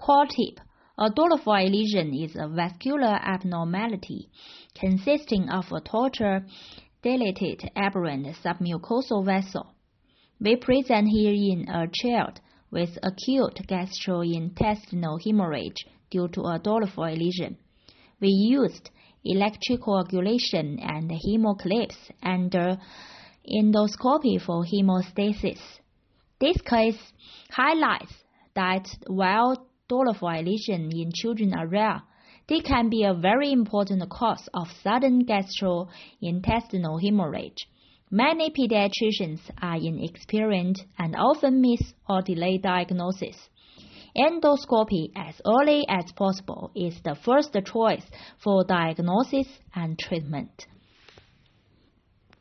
Core tip: a Dolophil lesion is a vascular abnormality consisting of a tortured, dilated, aberrant submucosal vessel. We present here in a child with acute gastrointestinal hemorrhage due to a Dolophil lesion. We used electrocoagulation and hemoclips under endoscopy for hemostasis. This case highlights that while Dolophil lesions in children are rare, they can be a very important cause of sudden gastrointestinal hemorrhage. Many pediatricians are inexperienced and often miss or delay diagnosis. Endoscopy as early as possible is the first choice for diagnosis and treatment.